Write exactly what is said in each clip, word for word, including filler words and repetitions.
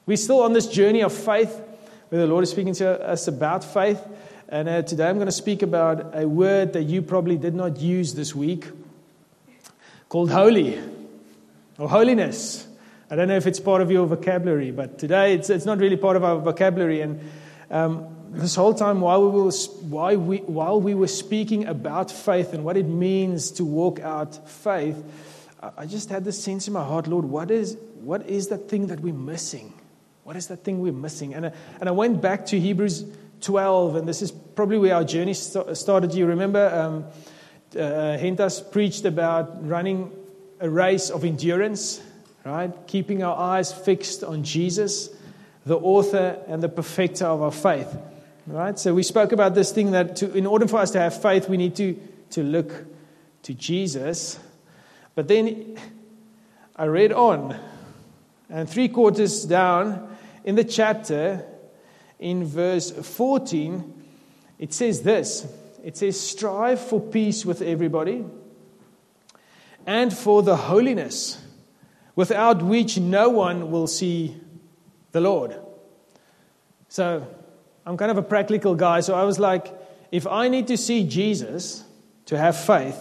We're still on this journey of faith, where the Lord is speaking to us about faith. And uh, today I'm going to speak about a word that you probably did not use this week, called holy, or holiness. I don't know if it's part of your vocabulary, but today it's it's not really part of our vocabulary. And um, this whole time while we, were, while, we, while we were speaking about faith and what it means to walk out faith, I just had this sense in my heart, Lord, what is what is that thing that we're missing? What is that thing we're missing? And I, and I went back to Hebrews twelve, and this is probably where our journey st- started. You remember um, uh, Hentas preached about running a race of endurance, right? Keeping our eyes fixed on Jesus, the author and the perfecter of our faith, right? So we spoke about this thing that to, in order for us to have faith, we need to, to look to Jesus. But then I read on, and three quarters down in the chapter, in verse fourteen, it says this. It says, strive for peace with everybody and for the holiness, without which no one will see the Lord. So I'm kind of a practical guy, so I was like, if I need to see Jesus to have faith,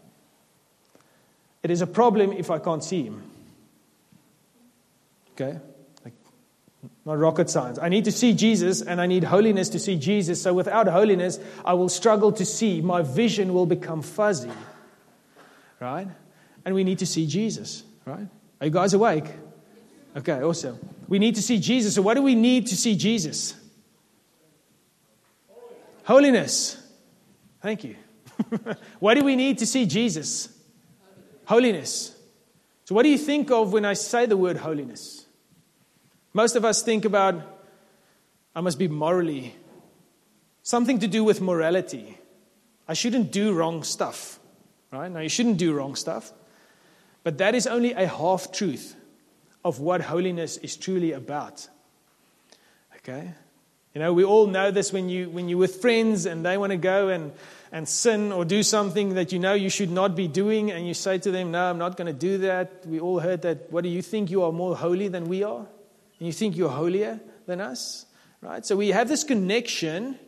it is a problem if I can't see him. Okay? Like, not rocket science. I need to see Jesus, and I need holiness to see Jesus. So without holiness, I will struggle to see. My vision will become fuzzy. Right? And we need to see Jesus. Right? Are you guys awake? Okay, awesome. We need to see Jesus. So what do we need to see Jesus? Holiness. Thank you. What do we need to see Jesus? Holiness. So what do you think of when I say the word holiness? Most of us think about, I must be morally, something to do with morality. I shouldn't do wrong stuff. Right? Now, you shouldn't do wrong stuff. But that is only a half-truth of what holiness is truly about. Okay? You know, we all know this when, you, when you're with friends and they want to go and, and sin or do something that you know you should not be doing, and you say to them, no, I'm not going to do that. We all heard that. What do you think? You are more holy than we are? And you think you're holier than us? Right? So we have this connection.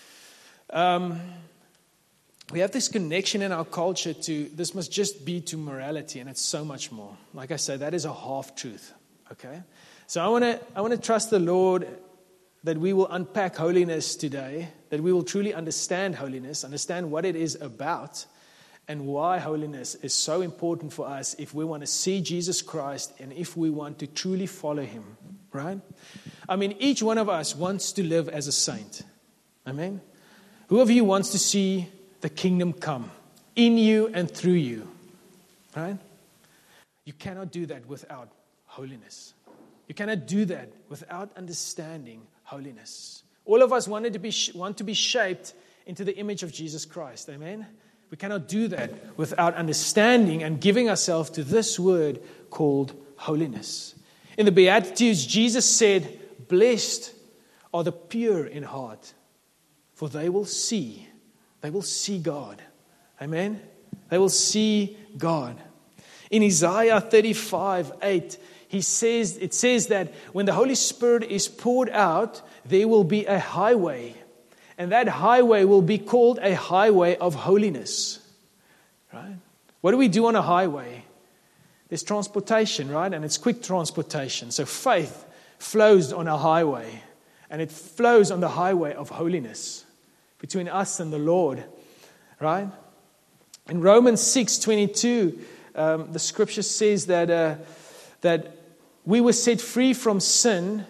Um, we have this connection in our culture to, this must just be to morality, and it's so much more. Like I said, that is a half-truth. Okay? So I want to I want to trust the Lord that we will unpack holiness today, that we will truly understand holiness, understand what it is about, and why holiness is so important for us if we want to see Jesus Christ and if we want to truly follow him, right? I mean, each one of us wants to live as a saint. Amen? Who of you wants to see the kingdom come in you and through you, right? You cannot do that without holiness. You cannot do that without understanding holiness. All of us wanted to be want to be shaped into the image of Jesus Christ. Amen? We cannot do that without understanding and giving ourselves to this word called holiness. In the Beatitudes, Jesus said, blessed are the pure in heart, for they will see. They will see God. Amen? They will see God. In Isaiah thirty-five eight, He says, it says that when the Holy Spirit is poured out, there will be a highway. And that highway will be called a highway of holiness. Right? What do we do on a highway? There's transportation, right? And it's quick transportation. So faith flows on a highway. And it flows on the highway of holiness between us and the Lord. Right? In Romans six twenty-two, um, the scripture says that... Uh, that we were set free from sin,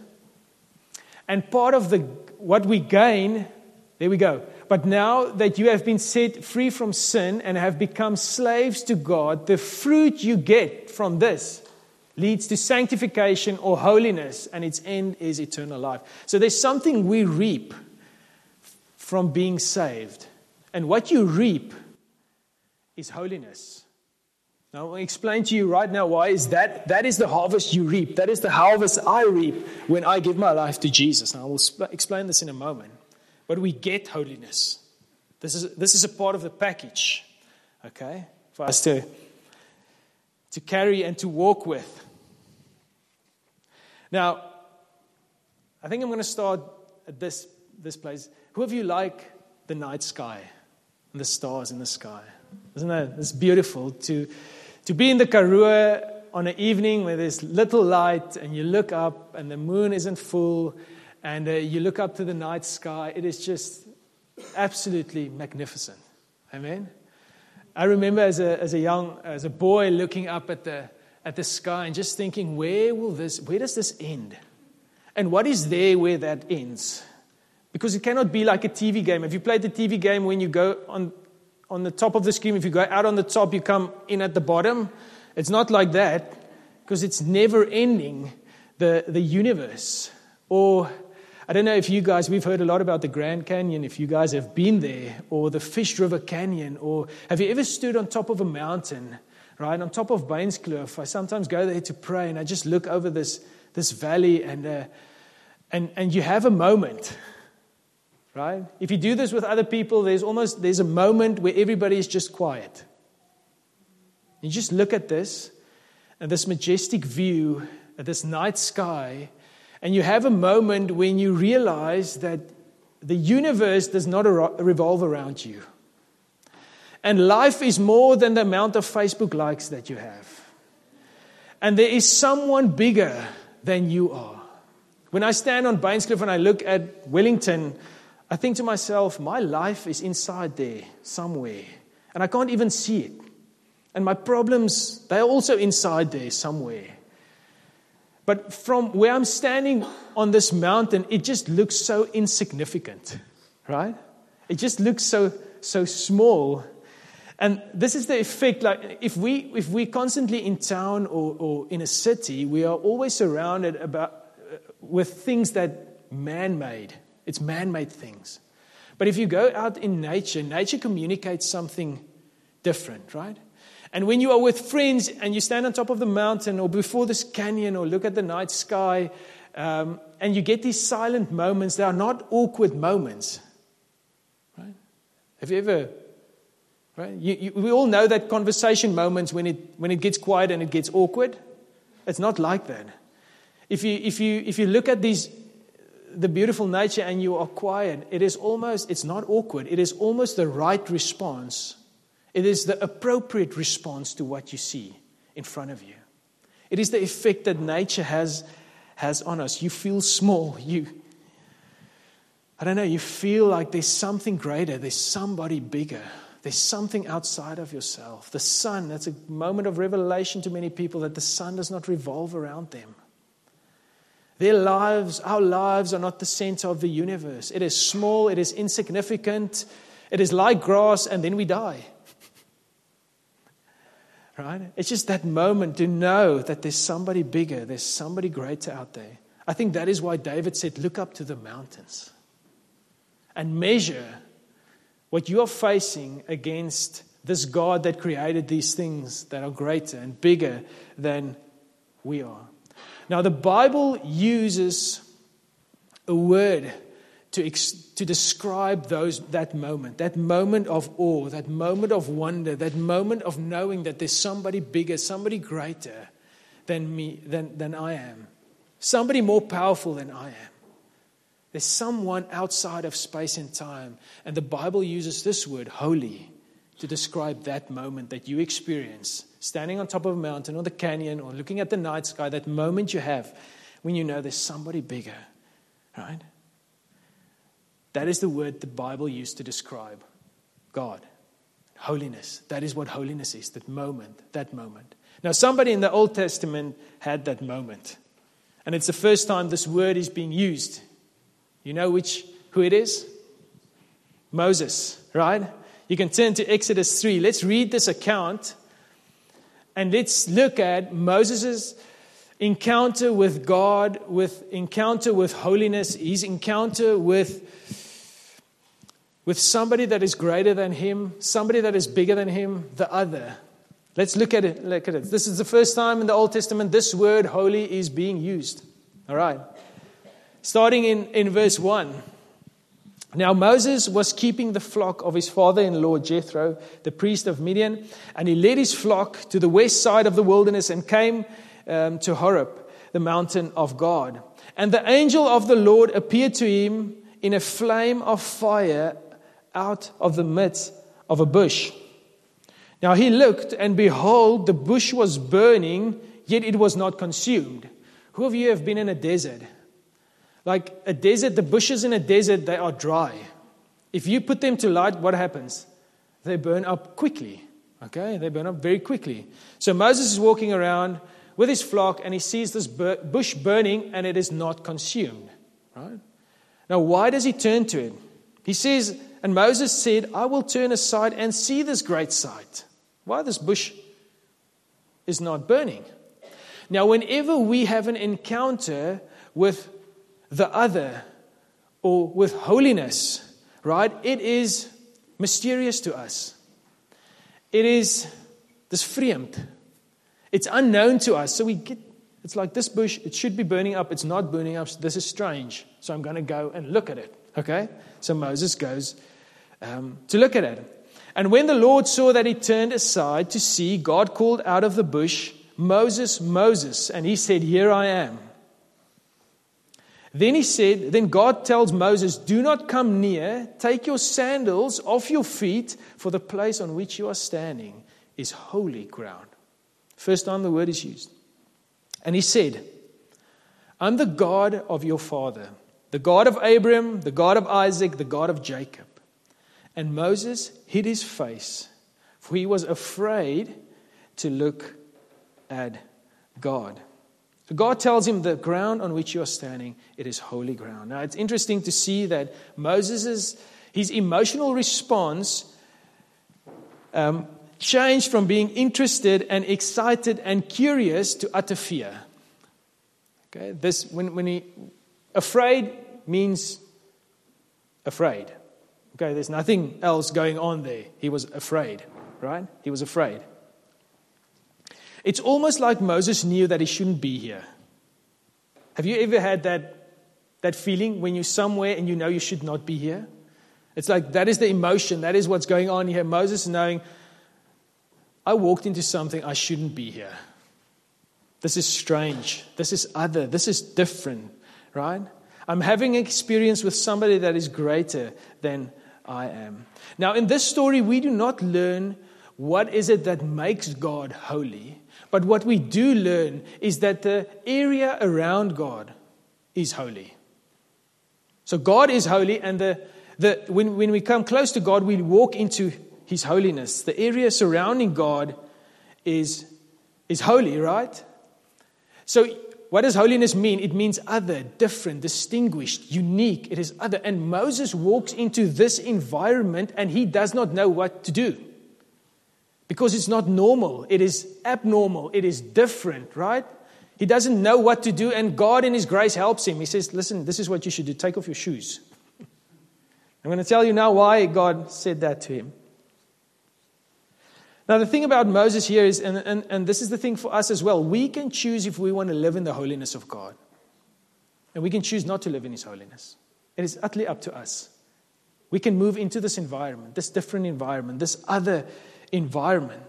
and part of the what we gain, there we go. But now that you have been set free from sin and have become slaves to God, the fruit you get from this leads to sanctification or holiness, and its end is eternal life. So there's something we reap from being saved. And what you reap is holiness. Now, I'll explain to you right now why is that. That is the harvest you reap. That is the harvest I reap when I give my life to Jesus. Now, I will sp- explain this in a moment. But we get holiness. This is this is a part of the package, okay, for us to, to carry and to walk with. Now, I think I'm going to start at this, this place. Who of you like the night sky and the stars in the sky? Isn't that it's beautiful to, to be in the Karoo on an evening where there's little light and you look up and the moon isn't full and uh, you look up to the night sky. It is just absolutely magnificent. Amen? I remember as a as a young as a boy looking up at the at the sky and just thinking, where will this where does this end? And what is there where that ends? Because it cannot be like a T V game. If you played the T V game, when you go on on the top of the screen, if you go out on the top, you come in at the bottom. It's not like that, because it's never ending, the, the universe. Or, I don't know if you guys, we've heard a lot about the Grand Canyon, if you guys have been there, or the Fish River Canyon, or have you ever stood on top of a mountain, right, on top of Bainskloof? I sometimes go there to pray, and I just look over this this valley, and uh, and and you have a moment, right? If you do this with other people, there's almost, there's a moment where everybody is just quiet. You just look at this, and this majestic view, at this night sky, and you have a moment when you realize that the universe does not revolve around you. And life is more than the amount of Facebook likes that you have. And there is someone bigger than you are. When I stand on Bainskloof and I look at Wellington, I think to myself, my life is inside there somewhere. And I can't even see it. And my problems, they're also inside there somewhere. But from where I'm standing on this mountain, it just looks so insignificant, right? It just looks so so small. And this is the effect, like if we if we're constantly in town or, or in a city, we are always surrounded about uh, with things that man-made. It's man-made things. But if you go out in nature, nature communicates something different, right? And when you are with friends and you stand on top of the mountain or before this canyon or look at the night sky, um, and you get these silent moments, they are not awkward moments. Right? Have you ever, right? You, you, we all know that conversation moments when it when it gets quiet and it gets awkward. It's not like that. If you if you if you look at these the beautiful nature and you are quiet, it is almost it's not awkward. It is almost the right response. It is the appropriate response to what you see in front of you. It is the effect that nature has, has on us. You feel small. You, I don't know, you feel like there's something greater. There's somebody bigger. There's something outside of yourself. The sun, that's a moment of revelation to many people, that the sun does not revolve around them. Their lives, our lives are not the center of the universe. It is small. It is insignificant. It is like grass, and then we die. Right? It's just that moment to know that there's somebody bigger, there's somebody greater out there. I think that is why David said, look up to the mountains and measure what you are facing against this God that created these things that are greater and bigger than we are. Now, the Bible uses a word to ex- to describe those that moment, that moment of awe, that moment of wonder, that moment of knowing that there's somebody bigger, somebody greater than me, than, than I am, somebody more powerful than I am. There's someone outside of space and time, and the Bible uses this word, holy, to describe that moment that you experience, standing on top of a mountain or the canyon or looking at the night sky, that moment you have when you know there's somebody bigger, right? That is the word the Bible used to describe God. Holiness. That is what holiness is, that moment, that moment. Now, somebody in the Old Testament had that moment. And it's the first time this word is being used. You know which who it is? Moses, right? You can turn to Exodus three. Let's read this account. And let's look at Moses' encounter with God, with encounter with holiness, his encounter with, with somebody that is greater than him, somebody that is bigger than him, the other. Let's look at it. Look at it. This is the first time in the Old Testament this word holy is being used. All right. Starting in, in verse one. Now Moses was keeping the flock of his father-in-law Jethro, the priest of Midian, and he led his flock to the west side of the wilderness and came Um, to Horeb, the mountain of God. And the angel of the Lord appeared to him in a flame of fire out of the midst of a bush. Now he looked, and behold, the bush was burning, yet it was not consumed. Who of you have been in a desert? Like a desert, the bushes in a desert, they are dry. If you put them to light, what happens? They burn up quickly. Okay, they burn up very quickly. So Moses is walking around with his flock, and he sees this bush burning, and it is not consumed. Right? Now, why does he turn to it? He says, and Moses said, I will turn aside and see this great sight. Why this bush is not burning? Now, whenever we have an encounter with the other or with holiness, right, it is mysterious to us. It is this vreemd. It's unknown to us. So we get, it's like this bush, it should be burning up. It's not burning up. This is strange. So I'm going to go and look at it. Okay? So Moses goes um, to look at it. And when the Lord saw that he turned aside to see, God called out of the bush, Moses, Moses. And he said, here I am. Then he said, then God tells Moses, do not come near. Take your sandals off your feet, for the place on which you are standing is holy ground. First time the word is used. And he said, I'm the God of your father, the God of Abraham, the God of Isaac, the God of Jacob. And Moses hid his face, for he was afraid to look at God. So God tells him, the ground on which you are standing, it is holy ground. Now, it's interesting to see that Moses' his emotional response um, changed from being interested and excited and curious to utter fear. Okay, this when when he afraid means afraid. Okay, there's nothing else going on there. He was afraid, right? He was afraid. It's almost like Moses knew that he shouldn't be here. Have you ever had that, that feeling when you're somewhere and you know you should not be here? It's like that is the emotion. That is what's going on here. Moses knowing, I walked into something, I shouldn't be here. This is strange. This is other. This is different, right? I'm having an experience with somebody that is greater than I am. Now, in this story, we do not learn what is it that makes God holy. But what we do learn is that the area around God is holy. So God is holy, and the, the when, when we come close to God, we walk into His holiness. The area surrounding God is, is holy, right? So what does holiness mean? It means other, different, distinguished, unique. It is other. And Moses walks into this environment and he does not know what to do. Because it's not normal. It is abnormal. It is different, right? He doesn't know what to do, and God in His grace helps him. He says, listen, this is what you should do. Take off your shoes. I'm going to tell you now why God said that to him. Now, the thing about Moses here is, and, and, and this is the thing for us as well, we can choose if we want to live in the holiness of God. And we can choose not to live in His holiness. It is utterly up to us. We can move into this environment, this different environment, this other environment.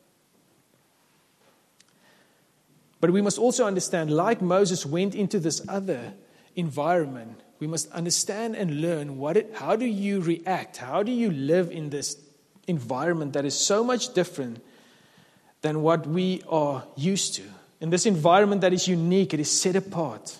But we must also understand, like Moses went into this other environment, we must understand and learn what it, how do you react? How do you live in this environment that is so much different than what we are used to? In this environment that is unique, it is set apart.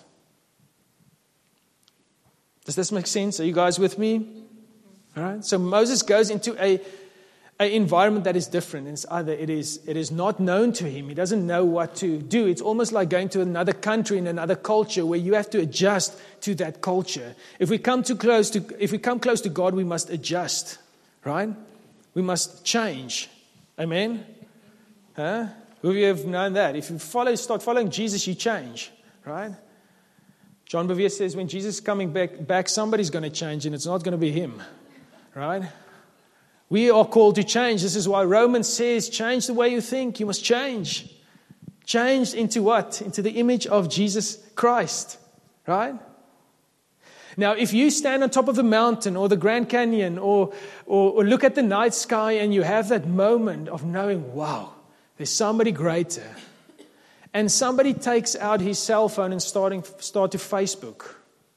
Does this make sense? Are you guys with me? All right. So Moses goes into a An environment that is different. It's either it is it is not known to him. He doesn't know what to do. It's almost like going to another country in another culture where you have to adjust to that culture. If we come too close to if we come close to God, we must adjust, right? We must change. Amen. Huh? Who of you have known that? If you follow, start following Jesus, you change, right? John Bevere says when Jesus is coming back, back, somebody's going to change, and it's not going to be him, right? We are called to change. This is why Romans says, change the way you think. You must change. Change into what? Into the image of Jesus Christ. Right? Now, if you stand on top of the mountain or the Grand Canyon or, or, or look at the night sky and you have that moment of knowing, wow, there's somebody greater. and somebody takes out his cell phone and starting start to Facebook.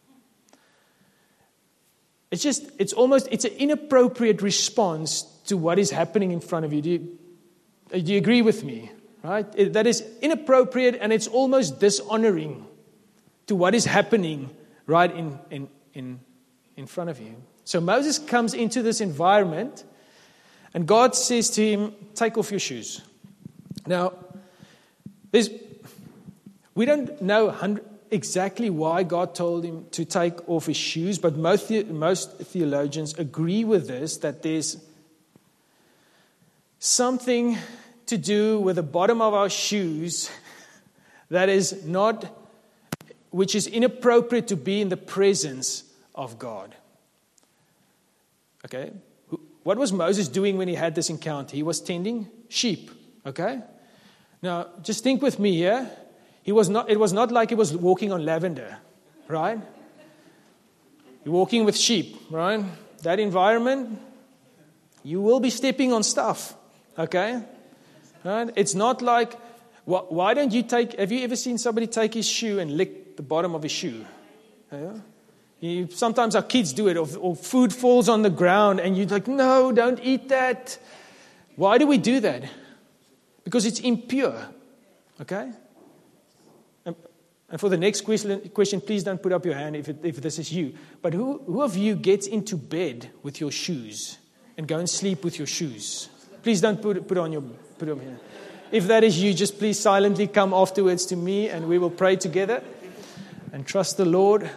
It's just, it's almost, it's an inappropriate response to what is happening in front of you. Do you, do you agree with me? Right? It, that is inappropriate, and it's almost dishonoring to what is happening right in, in, in, in front of you. So Moses comes into this environment, and God says to him, take off your shoes. Now, there's, we don't know exactly why God told him to take off his shoes, but most, most theologians agree with this, that there's something to do with the bottom of our shoes that is not, which is inappropriate to be in the presence of God. Okay? What was Moses doing when he had this encounter? He was tending sheep. Okay? Now, just think with me here. He was not, it was not like he was walking on lavender, right? You're walking with sheep, right? That environment, you will be stepping on stuff. Okay? Right? It's not like, why don't you take, have you ever seen somebody take his shoe and lick the bottom of his shoe? Yeah? You, sometimes our kids do it, or, or food falls on the ground and you're like, no, don't eat that. Why do we do that? Because it's impure. Okay? And, and for the next question, question, please don't put up your hand if, it, if this is you. But who, who of you gets into bed with your shoes and go and sleep with your shoes? Please don't put, put on your... Put them here. If that is you, just please silently come afterwards to me and we will pray together and trust the Lord.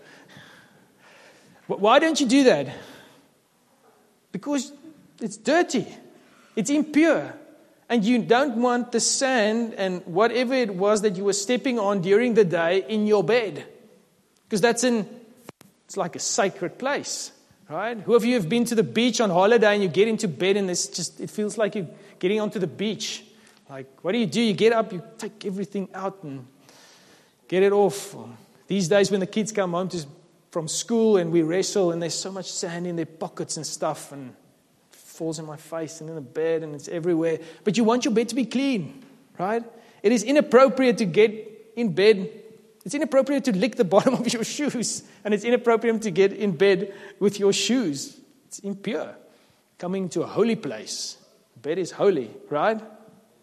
Why don't you do that? Because it's dirty. It's impure. And you don't want the sand and whatever it was that you were stepping on during the day in your bed. Because that's in, it's like a sacred place. Right? Who of you have been to the beach on holiday and you get into bed and it's just, it feels like you're getting onto the beach. Like, what do you do? You get up, you take everything out and get it off. These days when the kids come home to, from school and we wrestle and there's so much sand in their pockets and stuff and it falls in my face and in the bed and it's everywhere. But you want your bed to be clean, right? It is inappropriate to get in bed. It's inappropriate to lick the bottom of your shoes. And it's inappropriate to get in bed with your shoes. It's impure. Coming to a holy place. Bed is holy, right? It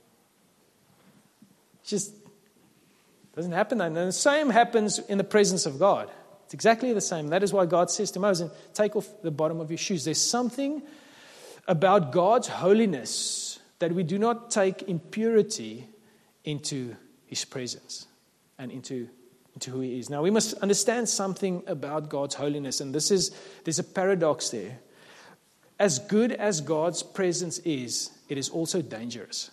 just doesn't happen. And the same happens in the presence of God. It's exactly the same. That is why God says to Moses, take off the bottom of your shoes. There's something about God's holiness that we do not take impurity into His presence and into to who He is. Now, we must understand something about God's holiness, and this is, there's a paradox there. As good as God's presence is, it is also dangerous.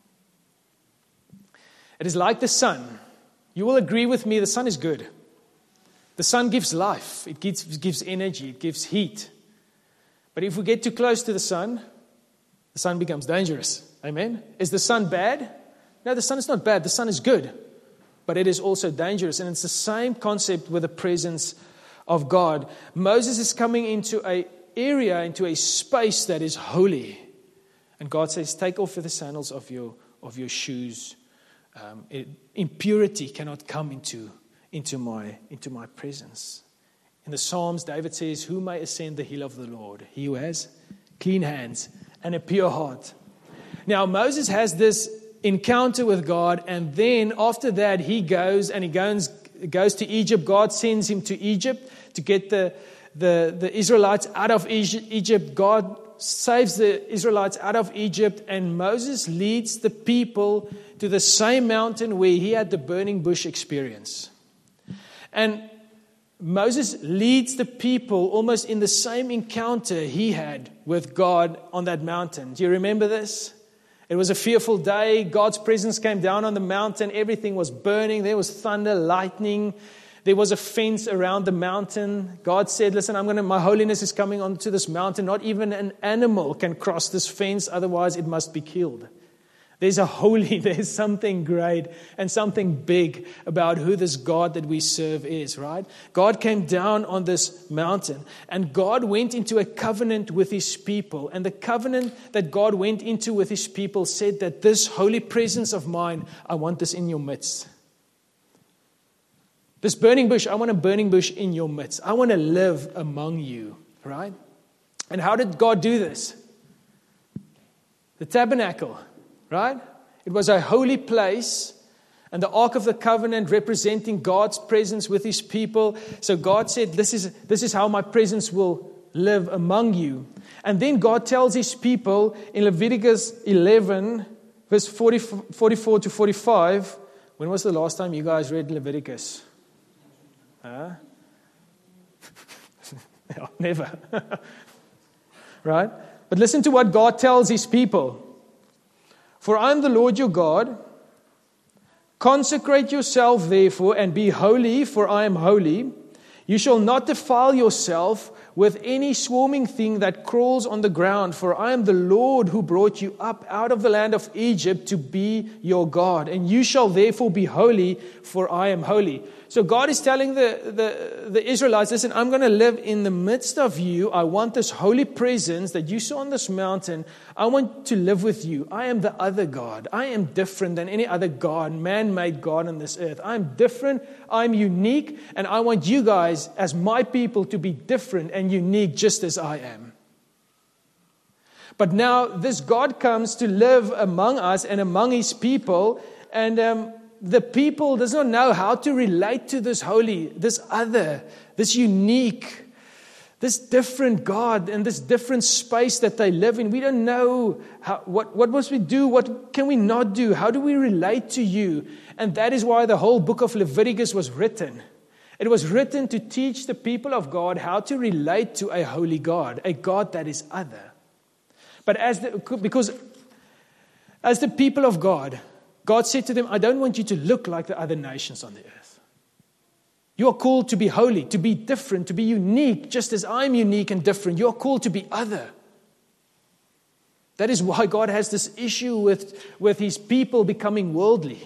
It is like the sun. You will agree with me, the sun is good. The sun gives life. It gives, it gives energy. It gives heat. But if we get too close to the sun, the sun becomes dangerous. Amen? Is the sun bad? No, the sun is not bad. The sun is good. But it is also dangerous. And it's the same concept with the presence of God. Moses is coming into an area, into a space that is holy. And God says, take off the sandals of your, of your shoes. Um, it, impurity cannot come into, into, my, into my presence. In the Psalms, David says, who may ascend the hill of the Lord? He who has clean hands and a pure heart. Now, Moses has this encounter with God, and then after that he goes and he goes goes to Egypt. God sends him to Egypt to get the the, the Israelites out of Egypt. God saves the Israelites out of Egypt, and Moses leads the people to the same mountain where he had the burning bush experience. And Moses leads the people almost in the same encounter he had with God on that mountain. Do you remember this? It was a fearful day. God's presence came down on the mountain. Everything was burning. There was thunder, lightning. There was a fence around the mountain. God said, listen, I'm going to, my holiness is coming onto this mountain. Not even an animal can cross this fence. Otherwise, it must be killed. There's a holy, there's something great and something big about who this God that we serve is, right? God came down on this mountain and God went into a covenant with his people. And the covenant that God went into with his people said that this holy presence of mine, I want this in your midst. This burning bush, I want a burning bush in your midst. I want to live among you, right? And how did God do this? The tabernacle. Right? It was a holy place, and the Ark of the Covenant representing God's presence with his people. So God said, this is, this is how my presence will live among you. And then God tells his people in Leviticus eleven, verse forty, forty-four to forty-five. When was the last time you guys read Leviticus? Huh? No, never. Right? But listen to what God tells his people. For I am the Lord your God. Consecrate yourself, therefore, and be holy, for I am holy. You shall not defile yourself with any swarming thing that crawls on the ground, for I am the Lord who brought you up out of the land of Egypt to be your God. And you shall therefore be holy, for I am holy. So God is telling the, the, the Israelites, listen, I'm going to live in the midst of you. I want this holy presence that you saw on this mountain. I want to live with you. I am the other God. I am different than any other God, man-made God on this earth. I'm different. I'm unique. And I want you guys, as my people, to be different and unique just as I am. But now this God comes to live among us and among his people. And um, the people does not know how to relate to this holy, this other, this unique, this different God and this different space that they live in. We don't know how, what, what must we do? What can we not do? How do we relate to you? And that is why the whole book of Leviticus was written. It was written to teach the people of God how to relate to a holy God, a God that is other. But as the, because as the people of God, God said to them, I don't want you to look like the other nations on the earth. You are called to be holy, to be different, to be unique, just as I'm unique and different. You are called to be other. That is why God has this issue with, with his people becoming worldly.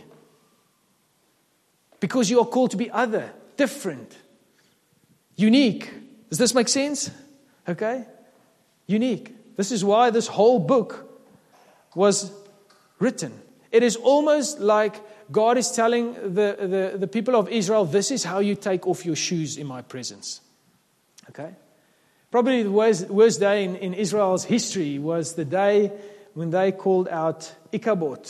Because you are called to be other, different, unique. Does this make sense? Okay? Unique. This is why this whole book was written. It is almost like God is telling the, the, the people of Israel, this is how you take off your shoes in my presence. Okay? Probably the worst, worst day in, in Israel's history was the day when they called out Ichabod.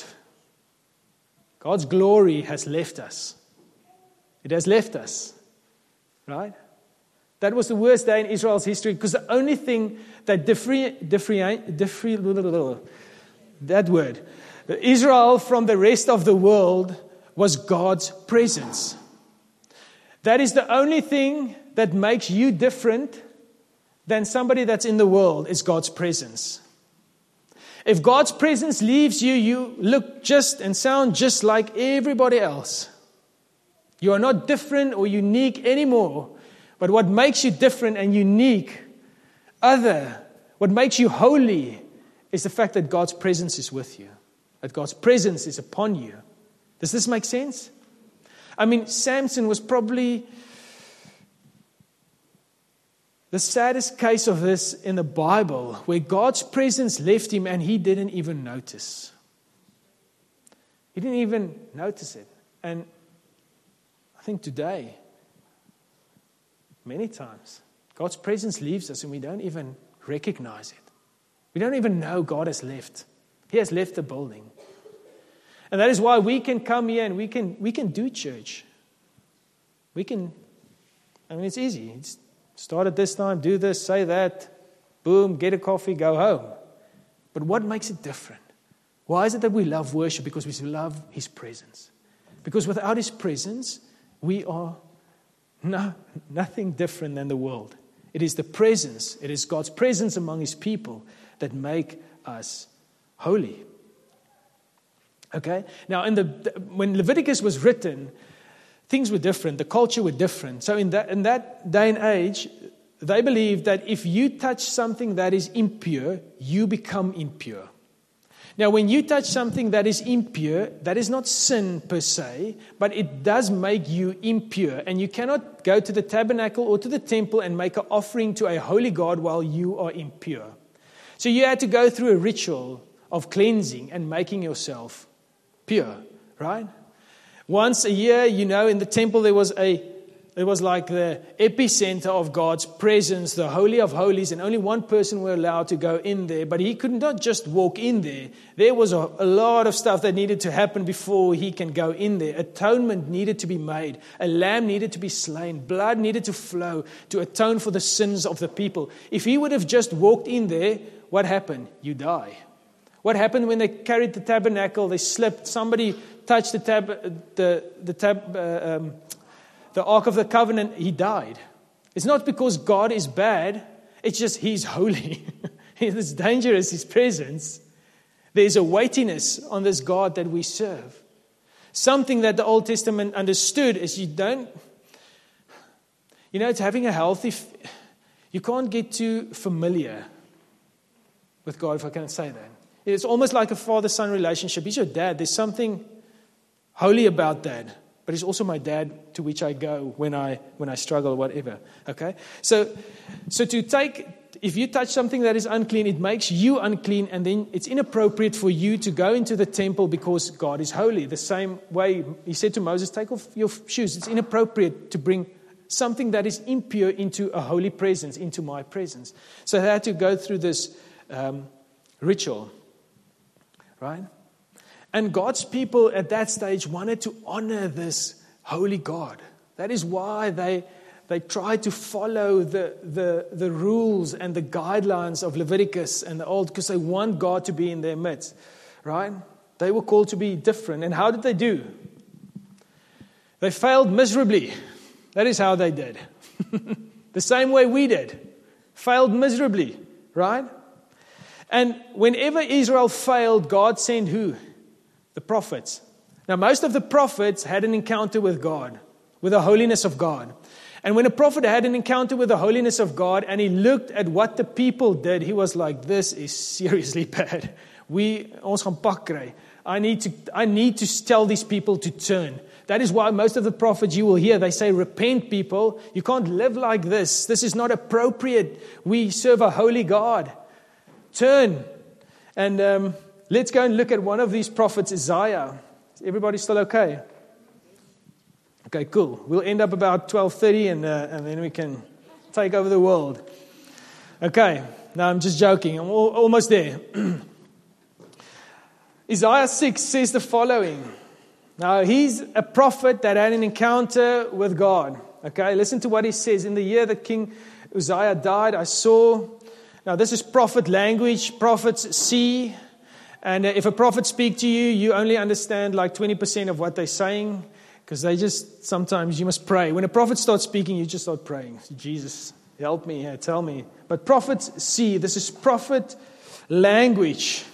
God's glory has left us. It has left us. Right? That was the worst day in Israel's history because the only thing that differentiates, differentiate, differentiate, that word, Israel from the rest of the world was God's presence. That is the only thing that makes you different than somebody that's in the world is God's presence. If God's presence leaves you, you look just and sound just like everybody else. You are not different or unique anymore. But what makes you different and unique, other, what makes you holy is the fact that God's presence is with you. That God's presence is upon you. Does this make sense? I mean, Samson was probably the saddest case of this in the Bible, where God's presence left him and he didn't even notice. He didn't even notice it. And I think today, many times, God's presence leaves us and we don't even recognize it. We don't even know God has left. He has left the building. And that is why we can come here and we can we can do church. We can, I mean, it's easy. It's start at this time, do this, say that, boom, get a coffee, go home. But what makes it different? Why is it that we love worship? Because we love His presence. Because without His presence, we are no, nothing different than the world. It is the presence, it is God's presence among His people that make us holy. Okay? Now, in the when Leviticus was written, things were different. The culture were different. So in that in that day and age, they believed that if you touch something that is impure, you become impure. Now, when you touch something that is impure, that is not sin per se, but it does make you impure. And you cannot go to the tabernacle or to the temple and make an offering to a holy God while you are impure. So you had to go through a ritual of cleansing and making yourself pure, right? Once a year, you know, in the temple there was a, it was like the epicenter of God's presence, the Holy of Holies, and only one person were allowed to go in there. But he could not just walk in there. There was a, a lot of stuff that needed to happen before he can go in there. Atonement needed to be made. A lamb needed to be slain. Blood needed to flow to atone for the sins of the people. If he would have just walked in there, what happened? You die. What happened when they carried the tabernacle? They slipped. Somebody touched the tab, the the tab, uh, um, the Ark of the Covenant. He died. It's not because God is bad. It's just He's holy. It's dangerous, His presence. There's a weightiness on this God that we serve. Something that the Old Testament understood is you don't. You know, it's having a healthy. You can't get too familiar with God, if I can say that. It's almost like a father-son relationship. He's your dad. There's something holy about that. But he's also my dad to which I go when I when I struggle or whatever. Okay? So so to take, if you touch something that is unclean, it makes you unclean, and then it's inappropriate for you to go into the temple because God is holy. The same way he said to Moses, take off your shoes. It's inappropriate to bring something that is impure into a holy presence, into my presence. So I had to go through this um, ritual. Right? And God's people at that stage wanted to honor this holy God. That is why they they tried to follow the, the, the rules and the guidelines of Leviticus and the Old, because they want God to be in their midst. Right? They were called to be different. And how did they do? They failed miserably. That is how they did. The same way we did. Failed miserably. Right? And whenever Israel failed, God sent who? The prophets. Now, most of the prophets had an encounter with God, with the holiness of God. And when a prophet had an encounter with the holiness of God and he looked at what the people did, he was like, this is seriously bad. We, ons gaan pak kry. I need to, I need to tell these people to turn. That is why most of the prophets you will hear, they say, repent, people. You can't live like this. This is not appropriate. We serve a holy God. Turn. And um, let's go and look at one of these prophets, Isaiah. Is everybody still okay? Okay, cool. We'll end up about twelve thirty and, uh, and then we can take over the world. Okay. No, I'm just joking. I'm all, almost there. Isaiah six says the following. Now, he's a prophet that had an encounter with God. Okay, listen to what he says. In the year that King Uzziah died, I saw... Now, this is prophet language. Prophets see. And if a prophet speaks to you, you only understand like twenty percent of what they're saying. Because they just, sometimes you must pray. When a prophet starts speaking, you just start praying. Jesus, help me here, tell me. But prophets see. This is prophet language.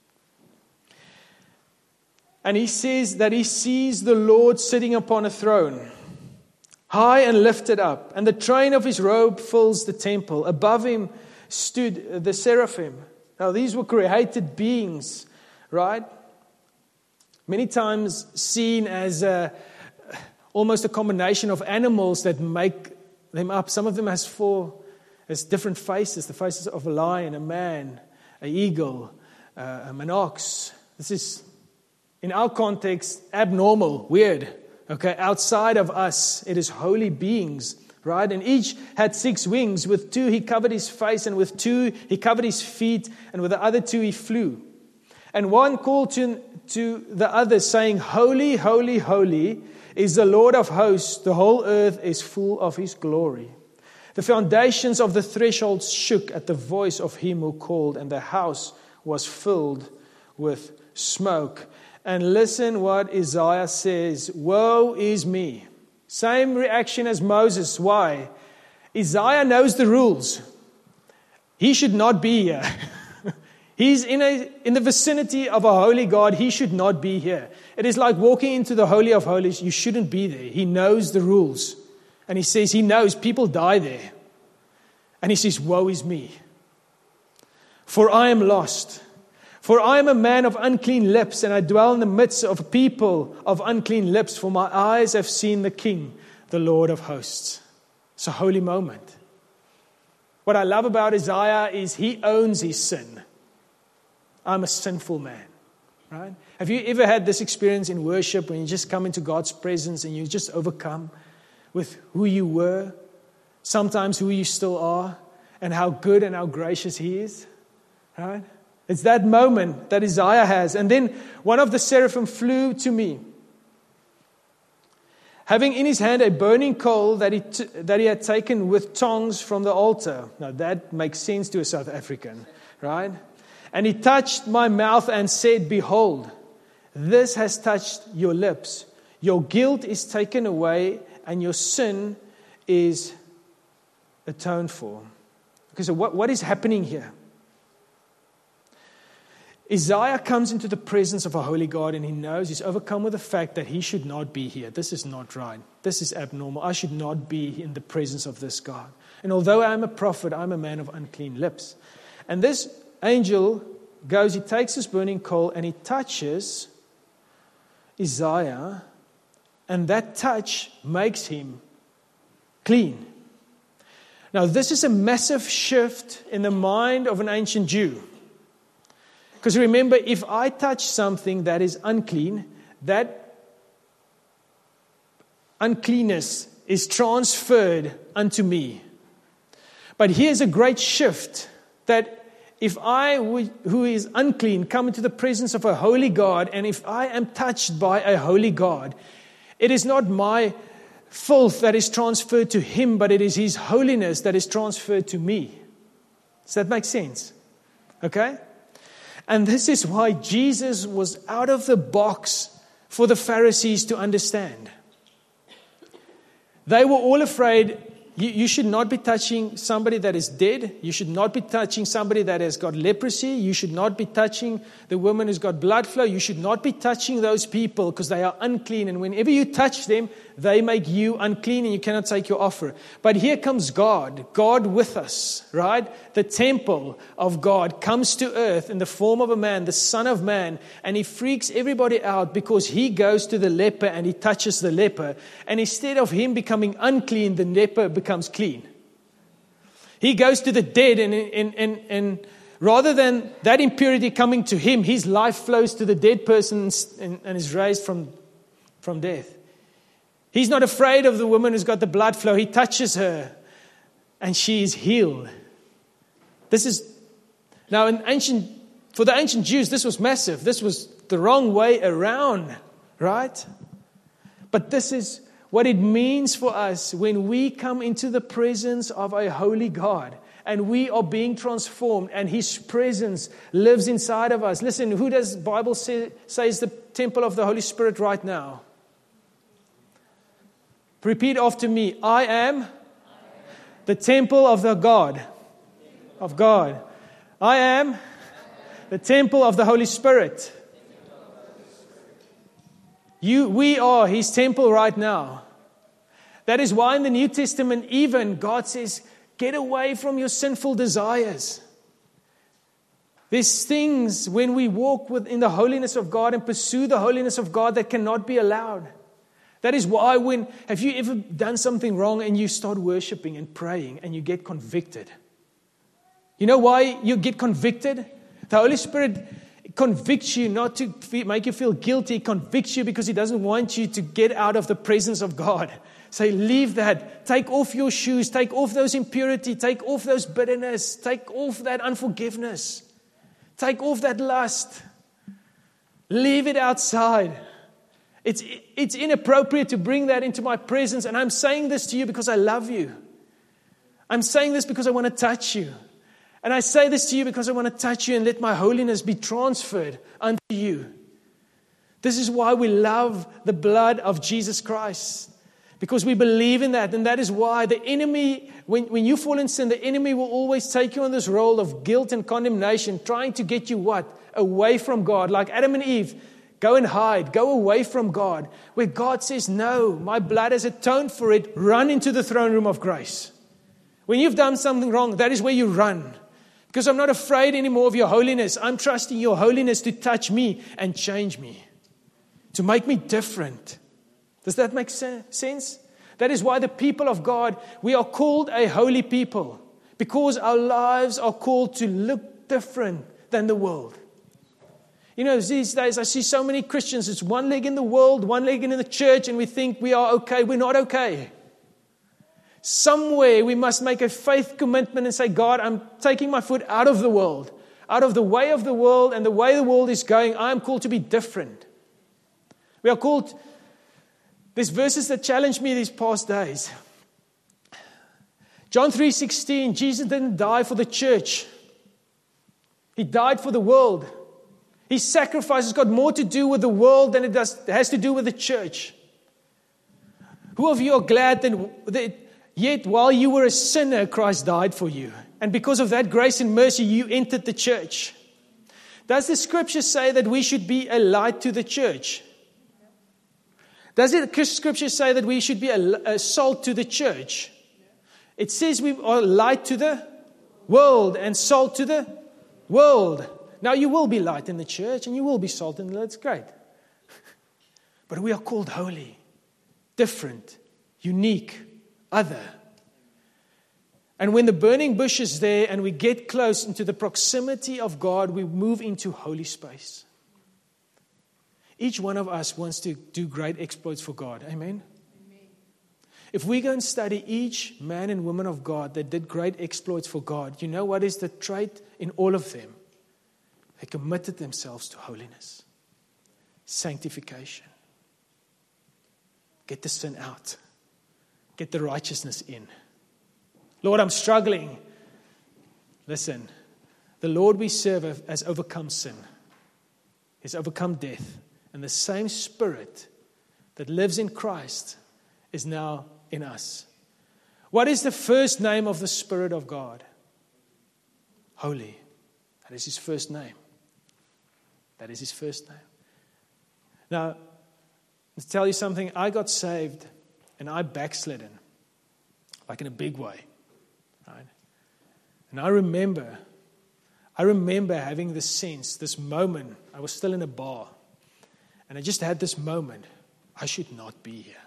And he says that he sees the Lord sitting upon a throne, high and lifted up. And the train of his robe fills the temple. Above him stood the seraphim. Now, these were created beings, right? Many times seen as a, almost a combination of animals that make them up. Some of them has four, has different faces. The faces of a lion, a man, an eagle, uh, an ox. This is, in our context, abnormal, weird. Okay, outside of us, it is holy beings. Right? And each had six wings. With two he covered his face, and with two he covered his feet, and with the other two he flew. And one called to, to the other, saying, Holy, holy, holy is the Lord of hosts. The whole earth is full of his glory. The foundations of the thresholds shook at the voice of him who called, and the house was filled with smoke. And listen what Isaiah says. Woe is me. Same reaction as Moses. Why? Isaiah knows the rules. He should not be here. He's in a in the vicinity of a holy God. He should not be here. It is like walking into the Holy of Holies. You shouldn't be there. He knows the rules. And he says he knows people die there. And he says, woe is me. For I am lost. For I am a man of unclean lips, and I dwell in the midst of a people of unclean lips, for my eyes have seen the King, the Lord of hosts. It's a holy moment. What I love about Isaiah is he owns his sin. I'm a sinful man, right? Have you ever had this experience in worship when you just come into God's presence and you just overcome with who you were, sometimes who you still are, and how good and how gracious he is, right? It's that moment that Isaiah has. And then one of the seraphim flew to me, having in his hand a burning coal that he, t- that he had taken with tongs from the altar. Now that makes sense to a South African, right? And he touched my mouth and said, Behold, this has touched your lips. Your guilt is taken away and your sin is atoned for. Okay, so what, what is happening here? Isaiah comes into the presence of a holy God and he knows he's overcome with the fact that he should not be here. This is not right. This is abnormal. I should not be in the presence of this God. And although I'm a prophet, I'm a man of unclean lips. And this angel goes, he takes this burning coal and he touches Isaiah, and that touch makes him clean. Now, this is a massive shift in the mind of an ancient Jew. Because remember, if I touch something that is unclean, that uncleanness is transferred unto me. But here's a great shift, that if I, who is unclean, come into the presence of a holy God, and if I am touched by a holy God, it is not my filth that is transferred to him, but it is his holiness that is transferred to me. Does that make sense? Okay? And this is why Jesus was out of the box for the Pharisees to understand. They were all afraid, you, you should not be touching somebody that is dead. You should not be touching somebody that has got leprosy. You should not be touching the woman who's got blood flow. You should not be touching those people because they are unclean. And whenever you touch them, they make you unclean and you cannot take your offer. But here comes God, God with us, right? The temple of God comes to earth in the form of a man, the Son of Man, and he freaks everybody out because he goes to the leper and he touches the leper. And instead of him becoming unclean, the leper becomes clean. He goes to the dead and, and, and, and rather than that impurity coming to him, his life flows to the dead person and, and is raised from, from death. He's not afraid of the woman who's got the blood flow. He touches her and she is healed. This is, now in ancient, for the ancient Jews, this was massive. This was the wrong way around, right? But this is what it means for us when we come into the presence of a holy God and we are being transformed and his presence lives inside of us. Listen, who does the Bible say, say is the temple of the Holy Spirit right now? Repeat after me. I am the temple of the God, of God. I am the temple of the Holy Spirit. You, we are his temple right now. That is why in the New Testament even God says, get away from your sinful desires. There's things when we walk within the holiness of God and pursue the holiness of God that cannot be allowed. That is why when, have you ever done something wrong and you start worshiping and praying and you get convicted? You know why you get convicted? The Holy Spirit convicts you not to make you feel guilty. He convicts you because he doesn't want you to get out of the presence of God. Say, leave that. Take off your shoes. Take off those impurity. Take off those bitterness. Take off that unforgiveness. Take off that lust. Leave it outside. It's, it's inappropriate to bring that into my presence. And I'm saying this to you because I love you. I'm saying this because I want to touch you. And I say this to you because I want to touch you and let my holiness be transferred unto you. This is why we love the blood of Jesus Christ. Because we believe in that. And that is why the enemy, when, when you fall in sin, the enemy will always take you on this role of guilt and condemnation, trying to get you what? Away from God. Like Adam and Eve. Go and hide. Go away from God. Where God says, no, my blood has atoned for it. Run into the throne room of grace. When you've done something wrong, that is where you run. Because I'm not afraid anymore of your holiness. I'm trusting your holiness to touch me and change me, to make me different. Does that make sense? That is why the people of God, we are called a holy people, because our lives are called to look different than the world. You know, these days I see so many Christians, it's one leg in the world, one leg in the church, and we think we are okay. We're not okay. Somewhere we must make a faith commitment and say, God, I'm taking my foot out of the world, out of the way of the world and the way the world is going. I am called to be different. We are called, there's verses that challenged me these past days. John three sixteen, Jesus didn't die for the church. He died for the world. His sacrifice has got more to do with the world than it does it has to do with the church. Who of you are glad that, that yet while you were a sinner, Christ died for you? And because of that grace and mercy, you entered the church. Does the scripture say that we should be a light to the church? Does the scripture say that we should be a, a salt to the church? It says we are light to the world and salt to the world. Now you will be light in the church and you will be salt in the world. That's great. But we are called holy, different, unique, other. And when the burning bush is there and we get close into the proximity of God, we move into holy space. Each one of us wants to do great exploits for God. Amen? Amen. If we go and study each man and woman of God that did great exploits for God, you know what is the trait in all of them? They committed themselves to holiness, sanctification. Get the sin out. Get the righteousness in. Lord, I'm struggling. Listen, the Lord we serve has overcome sin. He's overcome death. And the same Spirit that lives in Christ is now in us. What is the first name of the Spirit of God? Holy. That is His first name. That is His first name. Now, to tell you something, I got saved and I backslidden, like in a big way, right? And I remember, I remember having this sense, this moment. I was still in a bar, and I just had this moment. I should not be here.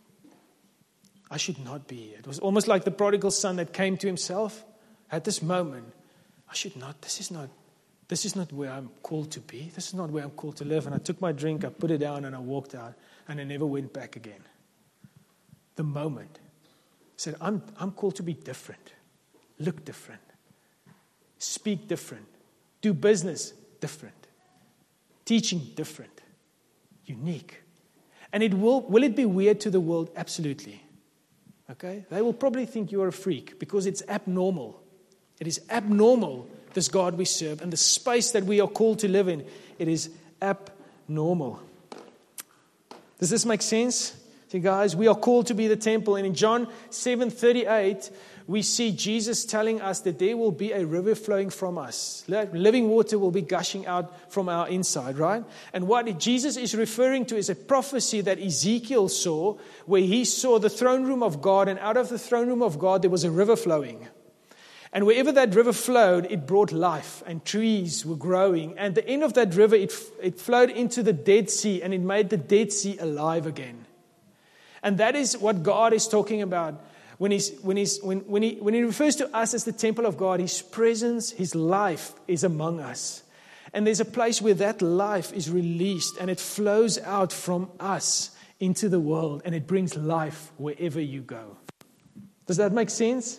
I should not be here. It was almost like the prodigal son that came to himself. Had this moment. I should not. This is not. This is not where I'm called to be. This is not where I'm called to live. And I took my drink, I put it down, and I walked out. And I never went back again. The moment. I said, I'm, I'm called to be different. Look different. Speak different. Do business different. Teaching different. Unique. And it will, will it be weird to the world? Absolutely. Okay? They will probably think you are a freak because it's abnormal. It is abnormal, this God we serve, and the space that we are called to live in, it is abnormal. Does this make sense? See, guys, we are called to be the temple, and in John seven thirty-eight, we see Jesus telling us that there will be a river flowing from us. Living water will be gushing out from our inside, right? And what Jesus is referring to is a prophecy that Ezekiel saw, where he saw the throne room of God, and out of the throne room of God, there was a river flowing. And wherever that river flowed, it brought life, and trees were growing. And at the end of that river, it, it flowed into the Dead Sea, and it made the Dead Sea alive again. And that is what God is talking about when, he's, when, he's, when, when, he, when he refers to us as the temple of God. His presence, His life is among us. And there's a place where that life is released, and it flows out from us into the world, and it brings life wherever you go. Does that make sense?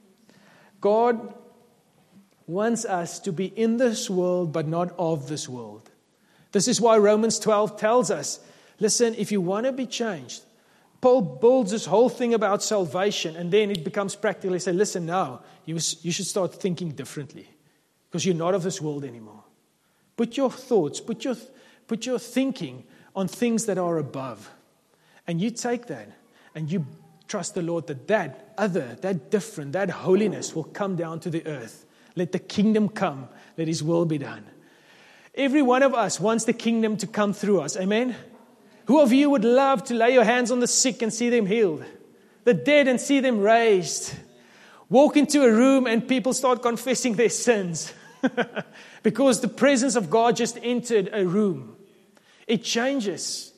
God wants us to be in this world, but not of this world. This is why Romans twelve tells us, listen, if you want to be changed, Paul builds this whole thing about salvation, and then it becomes practical. He says, listen, now, you, you should start thinking differently, because you're not of this world anymore. Put your thoughts, put your, put your thinking on things that are above. And you take that, and you trust the Lord that that other, that different, that holiness will come down to the earth. Let the kingdom come. Let His will be done. Every one of us wants the kingdom to come through us. Amen? Who of you would love to lay your hands on the sick and see them healed? The dead and see them raised? walk into a room and people start confessing their sins because the presence of God just entered a room. It changes.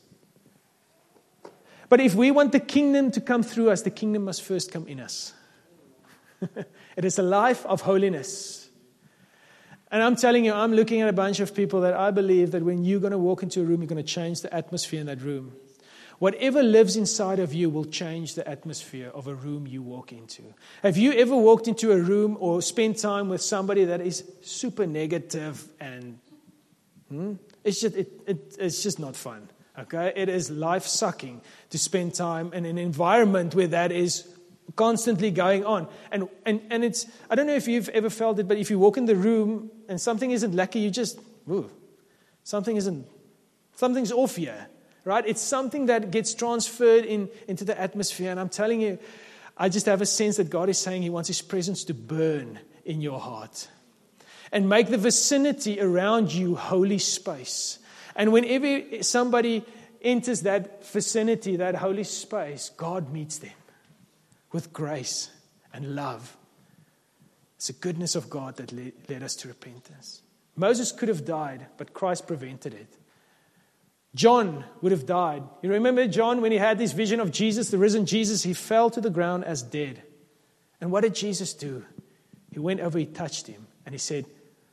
But if we want the kingdom to come through us, the kingdom must first come in us. It is a life of holiness. And I'm telling you, I'm looking at a bunch of people that I believe that when you're going to walk into a room, you're going to change the atmosphere in that room. Whatever lives inside of you will change the atmosphere of a room you walk into. Have you ever walked into a room or spent time with somebody that is super negative and hmm, it's just it, it, it's just not fun? Okay, it is life-sucking to spend time in an environment where that is constantly going on. And, and and it's, I don't know if you've ever felt it, but if you walk in the room and something isn't lucky, you just, ooh, something isn't, something's off here, right? It's something that gets transferred in into the atmosphere. And I'm telling you, I just have a sense that God is saying He wants His presence to burn in your heart and make the vicinity around you holy space. And whenever somebody enters that vicinity, that holy space, God meets them with grace and love. It's the goodness of God that led, led us to repentance. Moses could have died, but Christ prevented it. John would have died. You remember John, when he had this vision of Jesus, the risen Jesus, he fell to the ground as dead. And what did Jesus do? He went over, he touched him, and he said,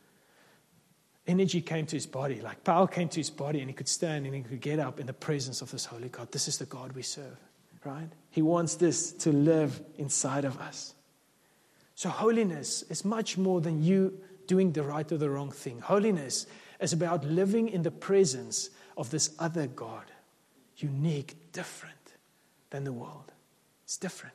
energy came to his body, like power came to his body, and he could stand and he could get up in the presence of this holy God. This is the God we serve, right? He wants this to live inside of us. So holiness is much more than you doing the right or the wrong thing. Holiness is about living in the presence of this other God, unique, different than the world. It's different.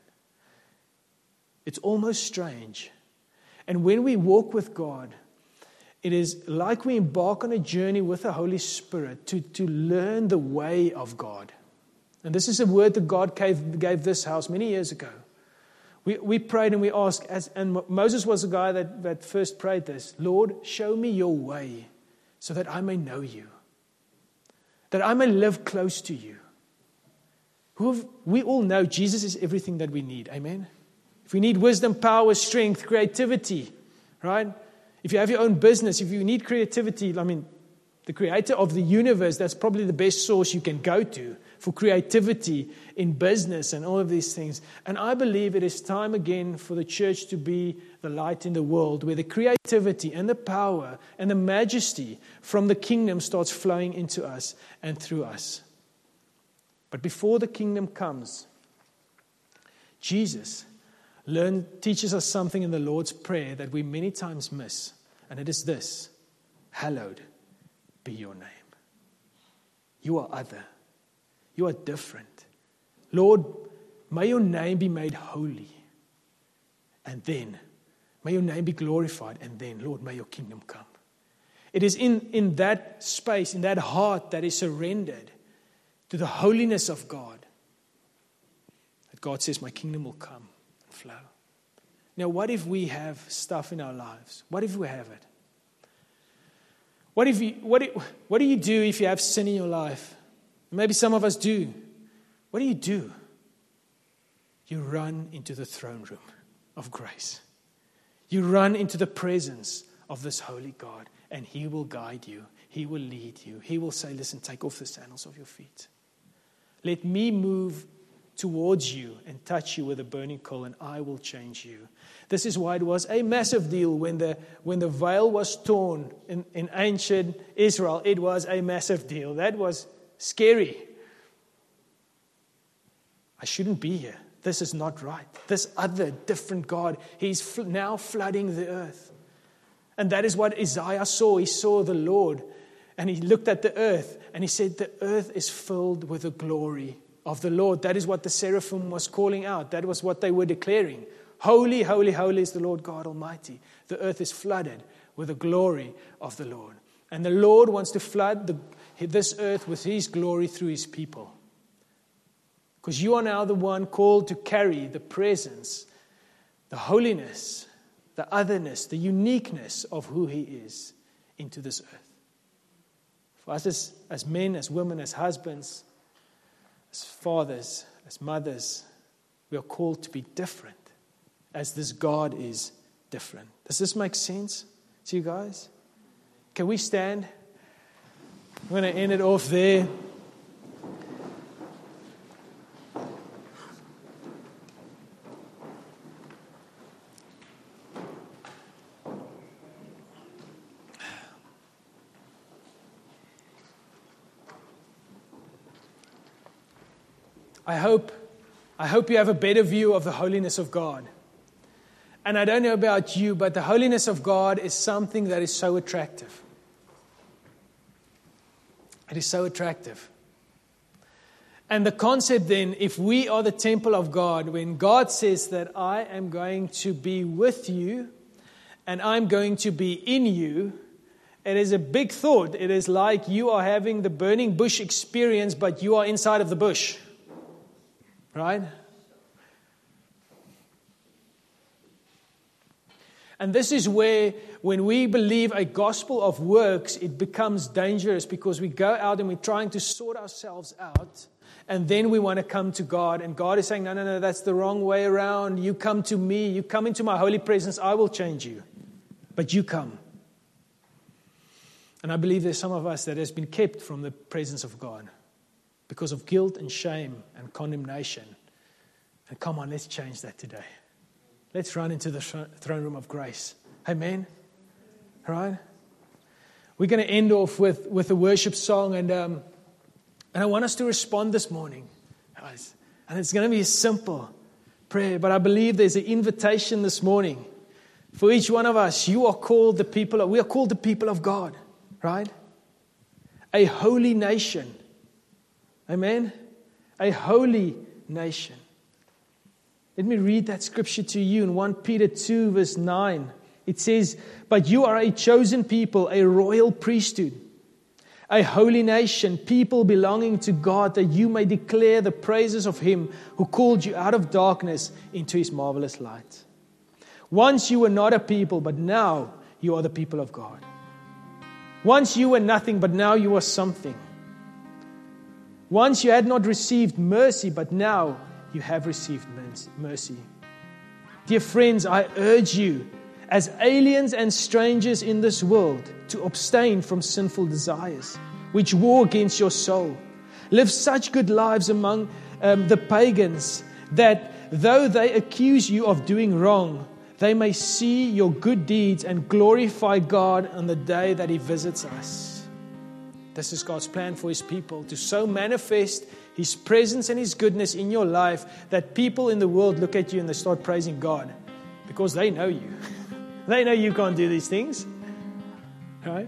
It's almost strange. And when we walk with God, it is like we embark on a journey with the Holy Spirit to, to learn the way of God. And this is a word that God gave, gave this house many years ago. We, we prayed and we asked, as, and Moses was the guy that, that first prayed this, Lord, show me your way so that I may know you, that I may live close to you. Who we all know Jesus is everything that we need. Amen? If we need wisdom, power, strength, creativity, right? If you have your own business, if you need creativity, I mean, the creator of the universe, that's probably the best source you can go to for creativity in business and all of these things. And I believe it is time again for the church to be the light in the world, where the creativity and the power and the majesty from the kingdom starts flowing into us and through us. But before the kingdom comes, Jesus learn, teaches us something in the Lord's Prayer that we many times miss. And it is this: hallowed be your name. You are other. You are different. Lord, may your name be made holy. And then, may your name be glorified. And then, Lord, may your kingdom come. It is in, in that space, in that heart that is surrendered to the holiness of God, that God says, my kingdom will come and flow. Now, what if we have stuff in our lives? What if we have it? What if you, what do, what do you do if you have sin in your life? Maybe some of us do. What do you do? You run into the throne room of grace. You run into the presence of this holy God, and He will guide you. He will lead you. He will say, listen, take off the sandals of your feet. Let me move towards you and touch you with a burning coal, and I will change you. This is why it was a massive deal when the when the veil was torn in, in ancient Israel. It was a massive deal. That was scary. I shouldn't be here. This is not right. This other different God, He's fl- now flooding the earth. And that is what Isaiah saw. He saw the Lord, and he looked at the earth, and he said, the earth is filled with the glory of the Lord. That is what the seraphim was calling out. That was what they were declaring. Holy, holy, holy is the Lord God Almighty. The earth is flooded with the glory of the Lord. And the Lord wants to flood the, this earth with His glory through His people. Because you are now the one called to carry the presence, the holiness, the otherness, the uniqueness of who He is into this earth. For us as, as men, as women, as husbands, as fathers, as mothers, we are called to be different as this God is different. Does this make sense to you guys? Can we stand? I'm going to end it off there. I hope, I hope you have a better view of the holiness of God. And I don't know about you, but the holiness of God is something that is so attractive. It is so attractive. And the concept then, if we are the temple of God, when God says that I am going to be with you and I'm going to be in you, it is a big thought. It is like you are having the burning bush experience, but you are inside of the bush. Right? And this is where, when we believe a gospel of works, it becomes dangerous because we go out and we're trying to sort ourselves out. And then we want to come to God. And God is saying, no, no, no, that's the wrong way around. You come to me. You come into my holy presence. I will change you. But you come. And I believe there's some of us that has been kept from the presence of God because of guilt and shame and condemnation. And come on, let's change that today. Let's run into the throne room of grace. Amen? All right? We're going to end off with, with a worship song. And, um, and I want us to respond this morning. Guys. And it's going to be a simple prayer. But I believe there's an invitation this morning. For each one of us, you are called the people of, we are called the people of God. Right? A holy nation. Amen? A holy nation. Let me read that scripture to you in First Peter two verse nine. It says, but you are a chosen people, a royal priesthood, a holy nation, people belonging to God, that you may declare the praises of Him who called you out of darkness into His marvelous light. Once you were not a people, but now you are the people of God. Once you were nothing, but now you are something. Once you had not received mercy, but now you have received mercy. Dear friends, I urge you, as aliens and strangers in this world, to abstain from sinful desires, which war against your soul. Live such good lives among um, the pagans, that though they accuse you of doing wrong, they may see your good deeds and glorify God on the day that He visits us. This is God's plan for His people, to so manifest His presence and His goodness in your life that people in the world look at you and they start praising God because they know you. They know you can't do these things. Right?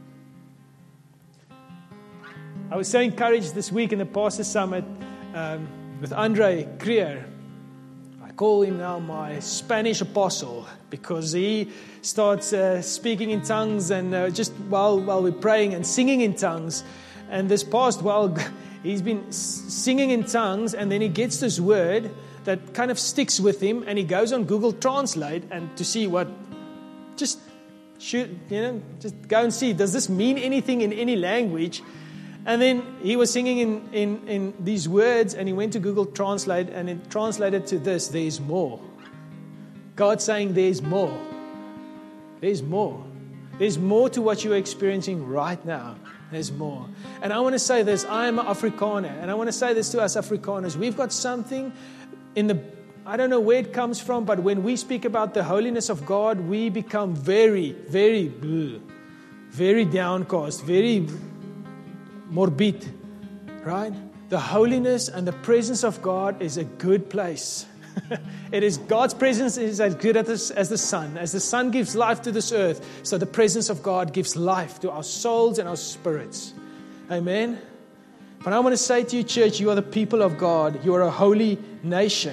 I was so encouraged this week in the Pastor Summit um, with Andre Krier. I call him now my Spanish apostle because he starts uh, speaking in tongues and uh, just while while we're praying and singing in tongues. And this past while he's been singing in tongues, and then he gets this word that kind of sticks with him, and he goes on Google Translate and to see what, just shoot, you know, just go and see, does this mean anything in any language? And then he was singing in, in, in these words, and he went to Google Translate, and it translated to this: there's more. God's saying there's more. There's more. There's more to what you're experiencing right now. There's more. And I want to say this: I am an Afrikaner, and I want to say this to us Afrikaners. We've got something in the, I don't know where it comes from, but when we speak about the holiness of God, we become very, very, very downcast, very morbid, right? The holiness and the presence of God is a good place. It is God's presence is as good as, as the sun. As the sun gives life to this earth, so the presence of God gives life to our souls and our spirits. Amen. But I want to say to you, church, you are the people of God. You are a holy nation.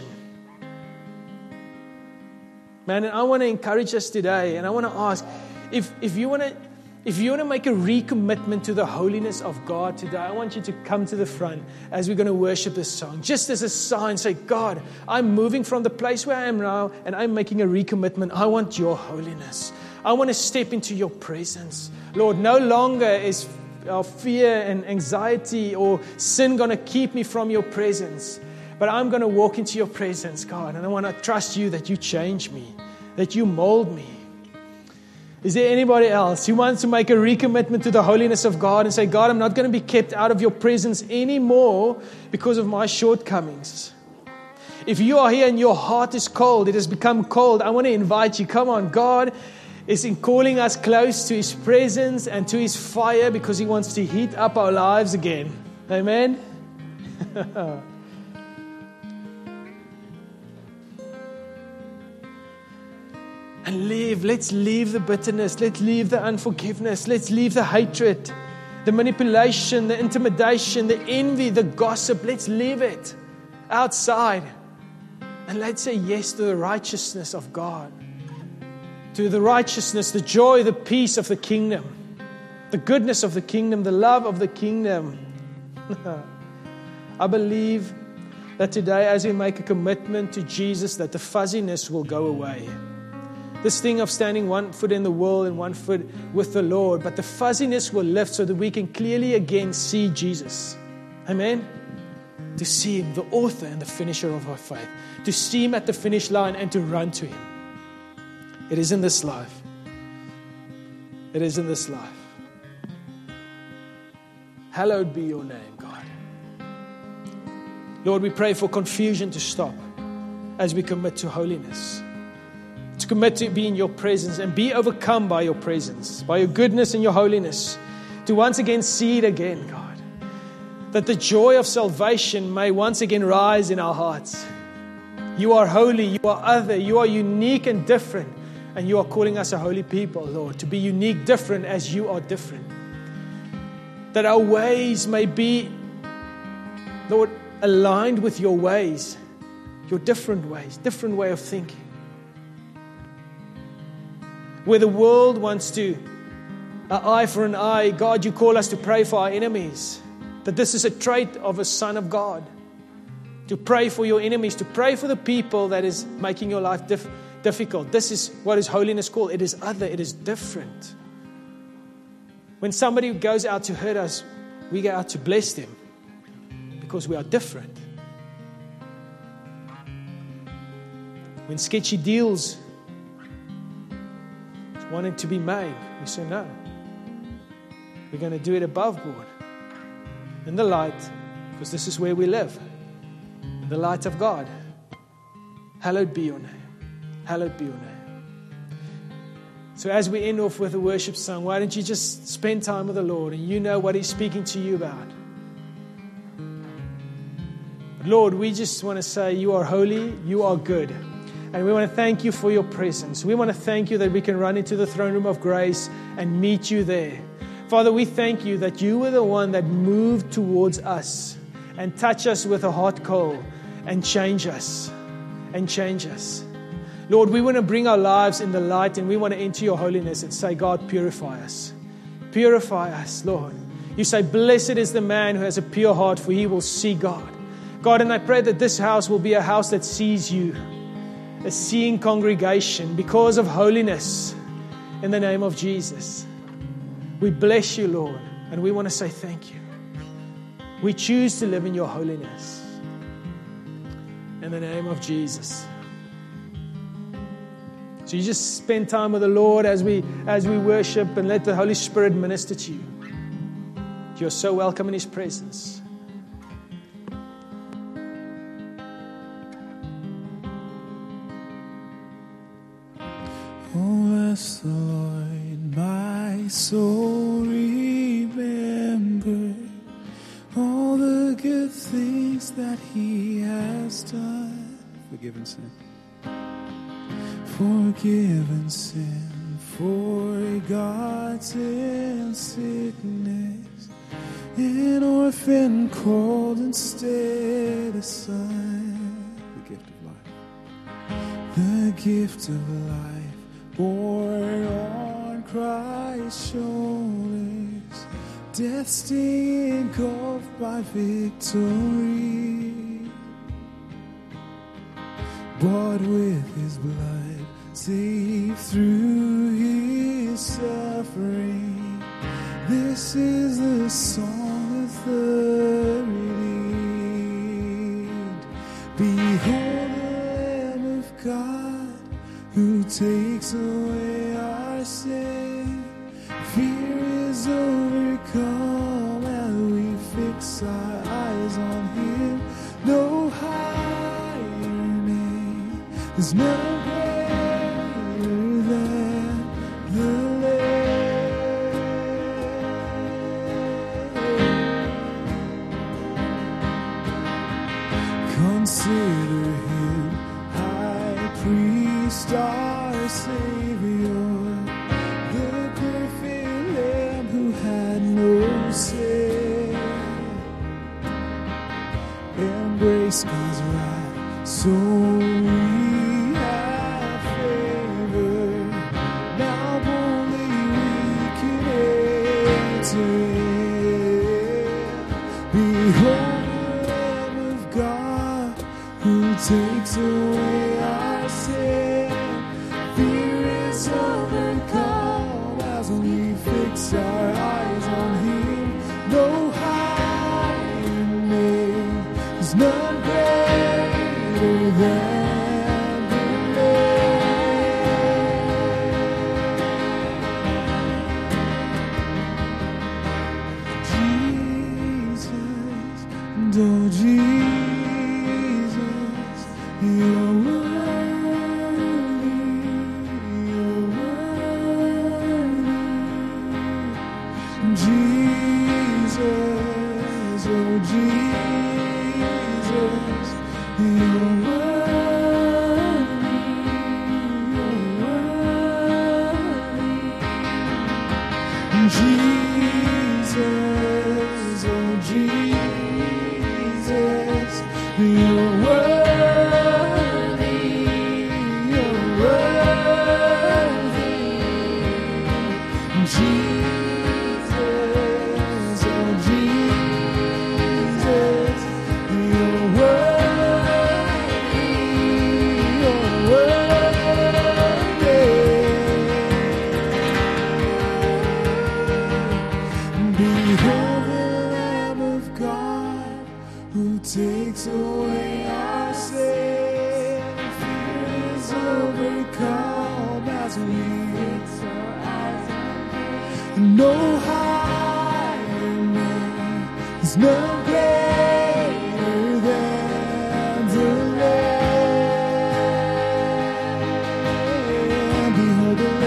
Man, and I want to encourage us today, and I want to ask, if if you want to If you want to make a recommitment to the holiness of God today, I want you to come to the front as we're going to worship this song. Just as a sign, say, God, I'm moving from the place where I am now, and I'm making a recommitment. I want your holiness. I want to step into your presence. Lord, no longer is our fear and anxiety or sin going to keep me from your presence. But I'm going to walk into your presence, God, and I want to trust you that you change me, that you mold me. Is there anybody else who wants to make a recommitment to the holiness of God and say, God, I'm not going to be kept out of your presence anymore because of my shortcomings? If you are here and your heart is cold, it has become cold, I want to invite you. Come on, God is in calling us close to His presence and to His fire because He wants to heat up our lives again. Amen? And leave, let's leave the bitterness, let's leave the unforgiveness, let's leave the hatred, the manipulation, the intimidation, the envy, the gossip. Let's leave it outside. And let's say yes to the righteousness of God, to the righteousness, the joy, the peace of the kingdom, the goodness of the kingdom, the love of the kingdom. I believe that today, as we make a commitment to Jesus, that the fuzziness will go away. This thing of standing one foot in the world and one foot with the Lord, but the fuzziness will lift so that we can clearly again see Jesus. Amen? To see Him, the author and the finisher of our faith. To see Him at the finish line and to run to Him. It is in this life. It is in this life. Hallowed be your name, God. Lord, we pray for confusion to stop as we commit to holiness. To commit to be in your presence and be overcome by your presence, by your goodness and your holiness. To once again see it again, God. That the joy of salvation may once again rise in our hearts. You are holy, you are other, you are unique and different. And you are calling us a holy people, Lord, to be unique, different as you are different. That our ways may be, Lord, aligned with your ways, your different ways, different way of thinking. Where the world wants to, an eye for an eye, God, you call us to pray for our enemies. That this is a trait of a son of God. To pray for your enemies, to pray for the people that is making your life dif- difficult. This is what is holiness called. It is other, it is different. When somebody goes out to hurt us, we go out to bless them because we are different. When sketchy deals wanted to be made, we say no. We're going to do it above board, in the light, because this is where we live, in the light of God. Hallowed be your name. Hallowed be your name. So as we end off with a worship song, why don't you just spend time with the Lord and you know what He's speaking to you about. Lord, we just want to say you are holy, you are good. And we want to thank you for your presence. We want to thank you that we can run into the throne room of grace and meet you there. Father, we thank you that you were the one that moved towards us and touch us with a hot coal and change us and change us. Lord, we want to bring our lives in the light and we want to enter your holiness and say, God, purify us. Purify us, Lord. You say, blessed is the man who has a pure heart, for he will see God. God, and I pray that this house will be a house that sees you. A seeing congregation because of holiness in the name of Jesus. We bless you, Lord, and we want to say thank you. We choose to live in your holiness in the name of Jesus. So you just spend time with the Lord as we as we worship and let the Holy Spirit minister to you. You're so welcome in His presence. Bless the Lord, my soul, remember all the good things that He has done. Forgiven sin. Forgiven sin, forgotten sickness, an orphan called instead a son. The gift of life. The gift of life. Born on Christ's shoulders, death sting engulfed by victory. Bought with His blood, saved through His suffering. This is the song of the redeemed. Behold the Lamb of God who takes away our sin. Fear is overcome as we fix our eyes on Him. No higher name, there's none greater than the Lamb. Consider Him high priest, our Savior, the perfect Lamb who had no sin. Embrace God's wrath, so we have favor. Now boldly we can enter in. Behold the Lamb of God who takes away our sin. Fear is overcome as we fix our eyes on Him. No higher name, there's none greater than the Lamb. Jesus, and oh Jesus, You're worthy, You're worthy. Jesus, oh Jesus, You're worthy, You're worthy. Jesus, oh Jesus, You're worthy, You're worthy. Jesus, oh Jesus, You're worthy, You're worthy. Behold the Lamb of God who takes away our sin. Fear is overcome as we fix our eyes on Him. No higher name, there's no greater than the Lamb. Behold the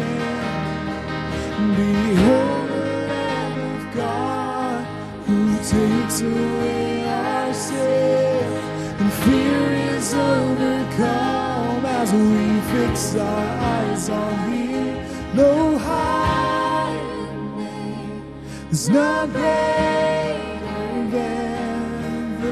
Lamb, behold the Lamb of God who takes away our sin. And fear is overcome as we fix our eyes on Him. No higher name, there's none greater than the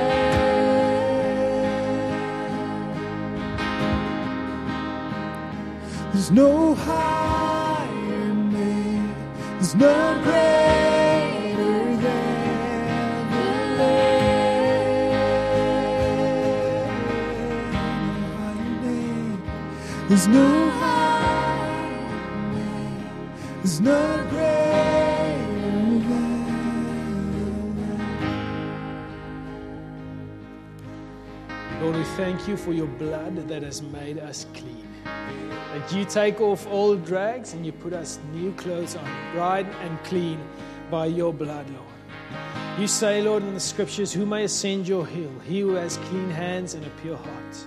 Lamb. There's no higher name, there's none greater than the Lamb. There's no higher name, there's none greater than the Lamb. Lord, we thank you for your blood that has made us clean. That you take off old rags and you put us new clothes on, bright and clean by your blood, Lord. You say, Lord, in the scriptures, who may ascend your hill? He who has clean hands and a pure heart.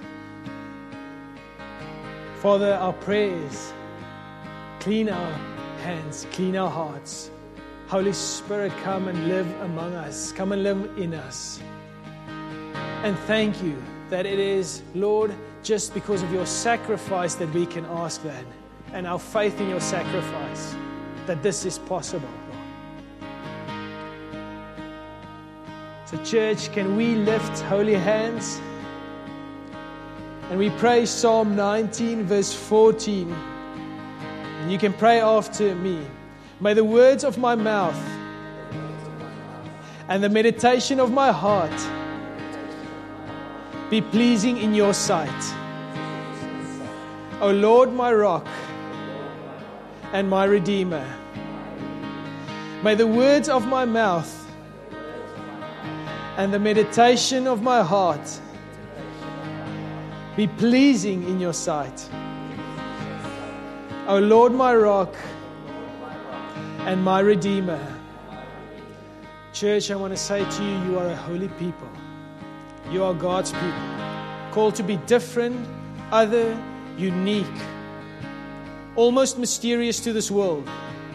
Father, our prayer is clean our hands, clean our hearts. Holy Spirit, come and live among us. Come and live in us. And thank you that it is, Lord, just because of your sacrifice that we can ask that. And our faith in your sacrifice, that this is possible, Lord. So church, can we lift holy hands? And we pray Psalm nineteen, verse fourteen. And you can pray after me. May the words of my mouth and the meditation of my heart be pleasing in your sight. O Lord, my rock and my redeemer. May the words of my mouth and the meditation of my heart be pleasing in your sight. O Lord, my rock and my Redeemer. Church, I want to say to you, you are a holy people. You are God's people, called to be different, other, unique, almost mysterious to this world.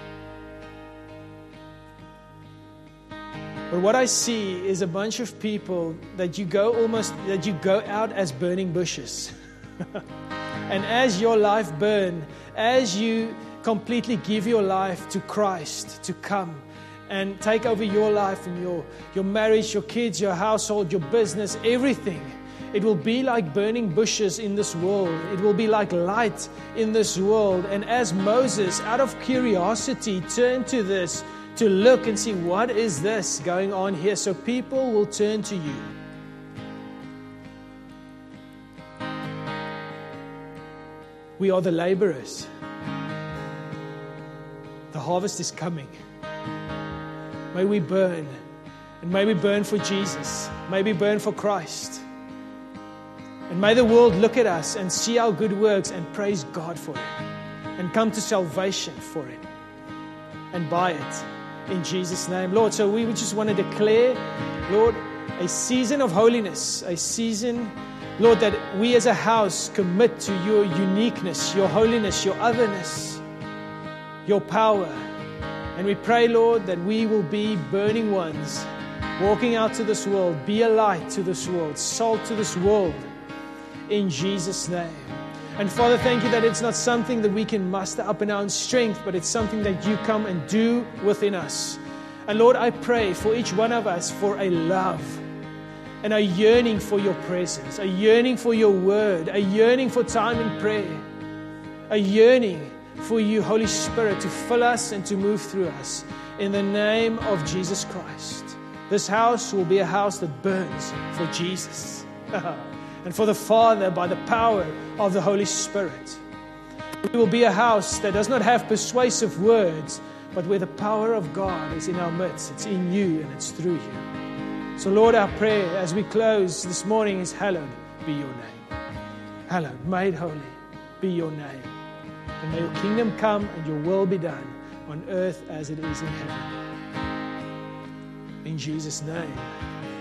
But what I see is a bunch of people that you go almost, that you go out as burning bushes. And as your life burn, as you completely give your life to Christ to come and take over your life and your, your marriage, your kids, your household, your business, everything, it will be like burning bushes in this world. It will be like light in this world. And as Moses, out of curiosity, turned to this, to look and see what is this going on here, so people will turn to you. We are the laborers. The harvest is coming. May we burn, and may we burn for Jesus. May we burn for Christ. And may the world look at us and see our good works and praise God for it, and come to salvation for it, and by it. In Jesus' name, Lord. So we just want to declare, Lord, a season of holiness, a season, Lord, that we as a house commit to your uniqueness, your holiness, your otherness, your power. And we pray, Lord, that we will be burning ones, walking out to this world, be a light to this world, salt to this world, in Jesus' name. And Father, thank you that it's not something that we can muster up in our own strength, but it's something that you come and do within us. And Lord, I pray for each one of us for a love and a yearning for your presence, a yearning for your word, a yearning for time in prayer, a yearning for you, Holy Spirit, to fill us and to move through us. In the name of Jesus Christ. This house will be a house that burns for Jesus. And for the Father, by the power of the Holy Spirit. We will be a house that does not have persuasive words, but where the power of God is in our midst. It's in you and it's through you. So Lord, our prayer as we close this morning is, hallowed be your name. Hallowed, made holy, be your name. And may your kingdom come and your will be done on earth as it is in heaven. In Jesus' name.